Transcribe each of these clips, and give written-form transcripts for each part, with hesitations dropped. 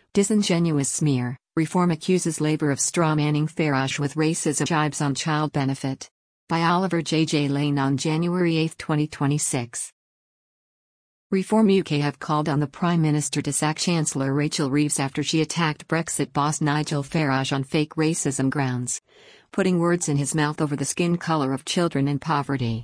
Disingenuous smear. Reform accuses Labour of strawmanning Farage with racism jibes on child benefit. By Oliver J. Lane on January 8, 2026. Reform UK have called on the Prime Minister to sack Chancellor Rachel Reeves after she attacked Brexit boss Nigel Farage on fake racism grounds, putting words in his mouth over the skin colour of children in poverty.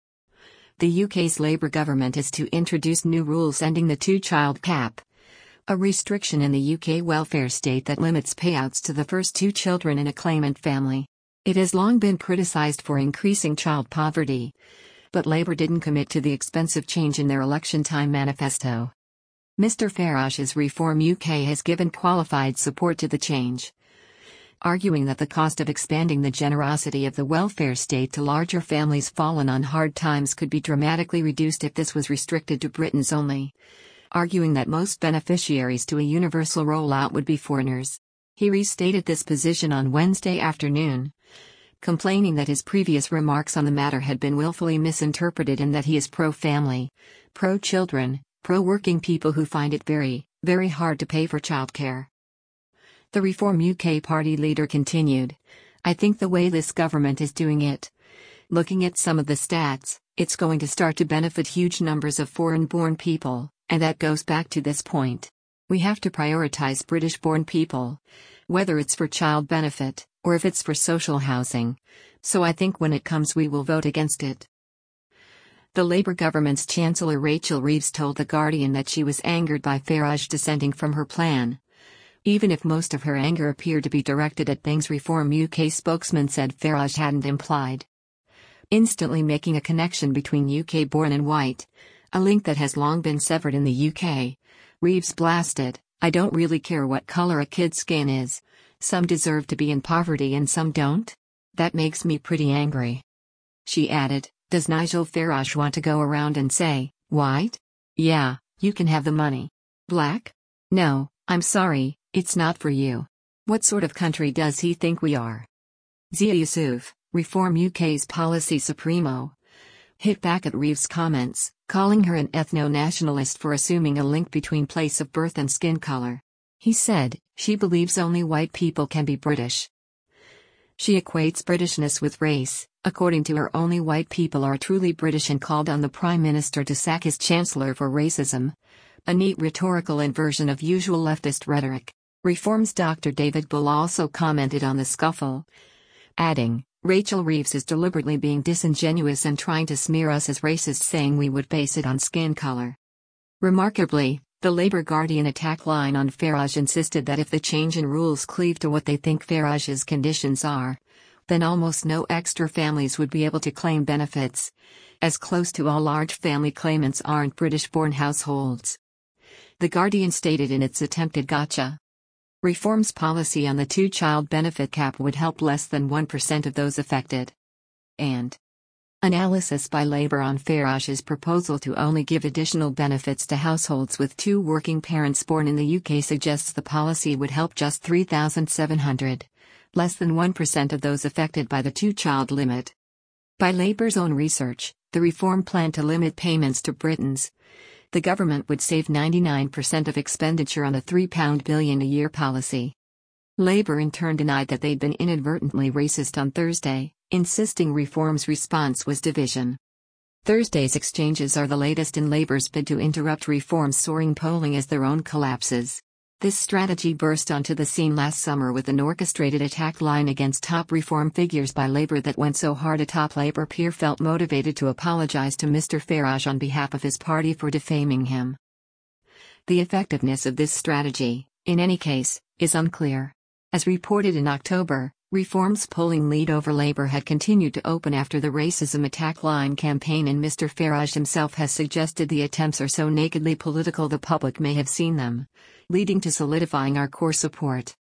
The UK's Labour government is to introduce new rules ending the two-child cap, a restriction in the UK welfare state that limits payouts to the first two children in a claimant family. It has long been criticised for increasing child poverty, but Labour didn't commit to the expensive change in their election-time manifesto. Mr Farage's Reform UK has given qualified support to the change, arguing that the cost of expanding the generosity of the welfare state to larger families fallen on hard times could be dramatically reduced if this was restricted to Britons only, arguing that most beneficiaries to a universal rollout would be foreigners. He restated this position on Wednesday afternoon, complaining that his previous remarks on the matter had been willfully misinterpreted and that he is pro-family, pro-children, pro-working people who find it very, very hard to pay for childcare. The Reform UK party leader continued, "I think the way this government is doing it, looking at some of the stats, it's going to start to benefit huge numbers of foreign-born people, and that goes back to this point. We have to prioritise British-born people, whether it's for child benefit, or if it's for social housing, so I think when it comes we will vote against it." The Labour government's Chancellor Rachel Reeves told The Guardian that she was angered by Farage dissenting from her plan, even if most of her anger appeared to be directed at things Reform UK spokesman said Farage hadn't implied. Instantly making a connection between UK-born and white, a link that has long been severed in the UK, Reeves blasted, "I don't really care what colour a kid's skin is. Some deserve to be in poverty and some don't? That makes me pretty angry." She added, "Does Nigel Farage want to go around and say, 'White? Yeah, you can have the money. Black? No, I'm sorry, it's not for you.' What sort of country does he think we are?" Zia Yusuf, Reform UK's policy supremo, hit back at Reeves' comments, calling her an ethno-nationalist for assuming a link between place of birth and skin colour. He said, she believes only white people can be British. She equates Britishness with race. According to her, only white people are truly British, and called on the Prime Minister to sack his Chancellor for racism. A neat rhetorical inversion of usual leftist rhetoric. Reform's Dr. David Bull also commented on the scuffle, adding, "Rachel Reeves is deliberately being disingenuous and trying to smear us as racist, saying we would base it on skin colour." Remarkably, the Labour Guardian attack line on Farage insisted that if the change in rules cleave to what they think Farage's conditions are, then almost no extra families would be able to claim benefits, as close to all large family claimants aren't British-born households. The Guardian stated in its attempted gotcha, Reform's policy on the two-child benefit cap would help less than 1% of those affected. And analysis by Labour on Farage's proposal to only give additional benefits to households with two working parents born in the UK suggests the policy would help just 3,700, less than 1% of those affected by the two-child limit. By Labour's own research, the reform plan to limit payments to Britons, the government would save 99% of expenditure on the £3 billion a year policy. Labour in turn denied that they'd been inadvertently racist on Thursday, insisting Reform's response was division. Thursday's exchanges are the latest in Labour's bid to interrupt Reform's soaring polling as their own collapses. This strategy burst onto the scene last summer with an orchestrated attack line against top Reform figures by Labour that went so hard a top Labour peer felt motivated to apologise to Mr Farage on behalf of his party for defaming him. The effectiveness of this strategy, in any case, is unclear. As reported in October, Reform's polling lead over Labour had continued to open after the racism attack line campaign, and Mr Farage himself has suggested the attempts are so nakedly political the public may have seen them, leading to solidifying our core support.